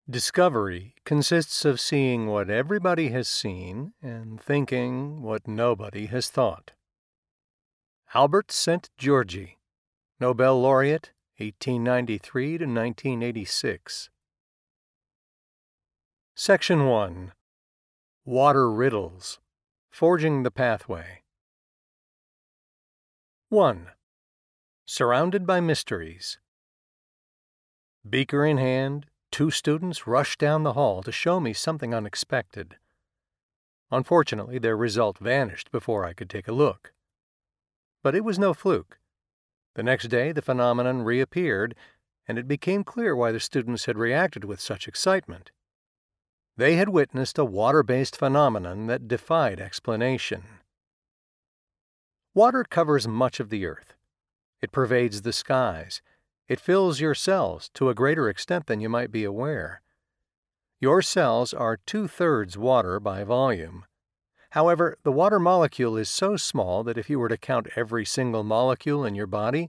Discovery consists of seeing what everybody has seen and thinking what nobody has thought. Albert Szent-Györgyi, Nobel Laureate, 1893 to 1986. Section 1. Water Riddles. Forging the Pathway. 1. Surrounded by Mysteries. Beaker in hand, two students rushed down the hall to show me something unexpected. Unfortunately, their result vanished before I could take a look. But it was no fluke. The next day, the phenomenon reappeared, and it became clear why the students had reacted with such excitement. They had witnessed a water-based phenomenon that defied explanation. Water covers much of the earth. It pervades the skies. It fills your cells to a greater extent than you might be aware. Your cells are 2/3 water by volume. However, the water molecule is so small that if you were to count every single molecule in your body,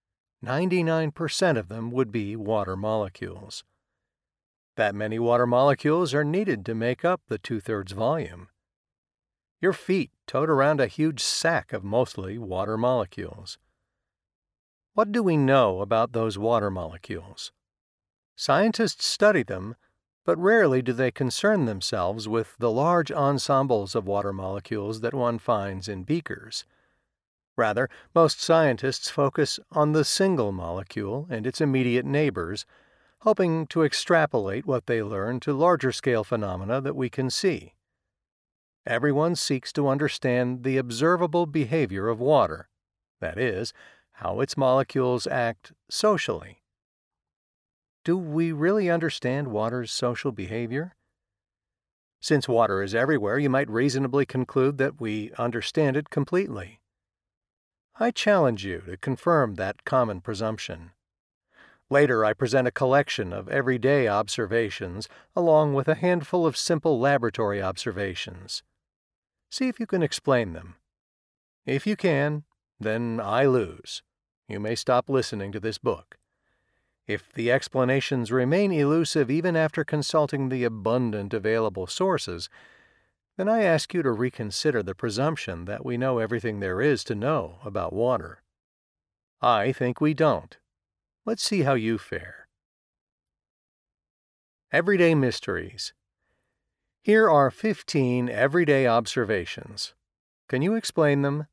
99% of them would be water molecules. That many water molecules are needed to make up the 2/3 volume. Your feet tote around a huge sack of mostly water molecules. What do we know about those water molecules? Scientists study them, but rarely do they concern themselves with the large ensembles of water molecules that one finds in beakers. Rather, most scientists focus on the single molecule and its immediate neighbors, hoping to extrapolate what they learn to larger-scale phenomena that we can see. Everyone seeks to understand the observable behavior of water, that is, how its molecules act socially. Do we really understand water's social behavior? Since water is everywhere, you might reasonably conclude that we understand it completely. I challenge you to confirm that common presumption. Later, I present a collection of everyday observations along with a handful of simple laboratory observations. See if you can explain them. If you can, then I lose. You may stop listening to this book. If the explanations remain elusive even after consulting the abundant available sources, then I ask you to reconsider the presumption that we know everything there is to know about water. I think we don't. Let's see how you fare. Everyday Mysteries. Here are 15 everyday observations. Can you explain them?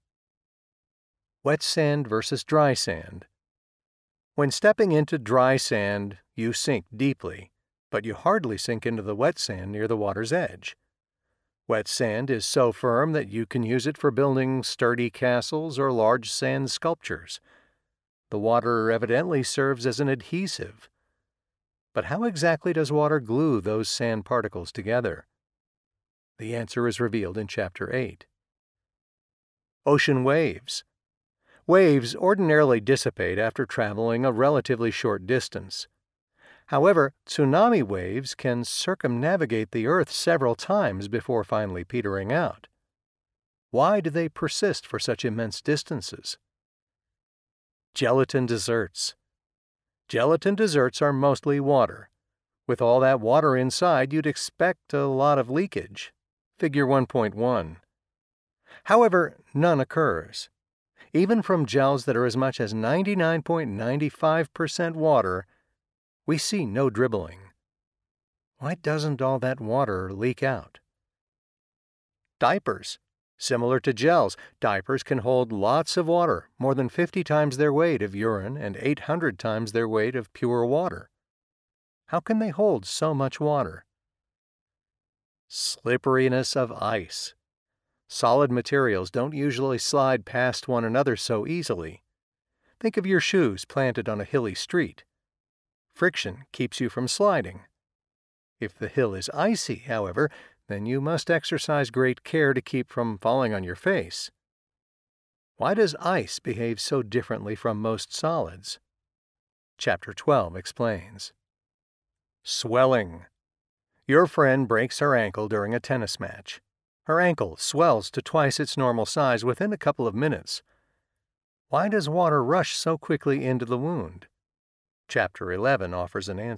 Wet sand versus dry sand. When stepping into dry sand, you sink deeply, but you hardly sink into the wet sand near the water's edge. Wet sand is so firm that you can use it for building sturdy castles or large sand sculptures. The water evidently serves as an adhesive. But how exactly does water glue those sand particles together? The answer is revealed in Chapter 8. Ocean waves. Waves ordinarily dissipate after traveling a relatively short distance. However, tsunami waves can circumnavigate the Earth several times before finally petering out. Why do they persist for such immense distances? Gelatin desserts. Gelatin desserts are mostly water. With all that water inside, you'd expect a lot of leakage. Figure 1.1. However, none occurs. Even from gels that are as much as 99.95% water, we see no dribbling. Why doesn't all that water leak out? Diapers. Similar to gels, diapers can hold lots of water, more than 50 times their weight of urine and 800 times their weight of pure water. How can they hold so much water? Slipperiness of ice. Solid materials don't usually slide past one another so easily. Think of your shoes planted on a hilly street. Friction keeps you from sliding. If the hill is icy, however, then you must exercise great care to keep from falling on your face. Why does ice behave so differently from most solids? Chapter 12 explains. Swelling. Your friend breaks her ankle during a tennis match. Her ankle swells to twice its normal size within a couple of minutes. Why does water rush so quickly into the wound? Chapter 11 offers an answer.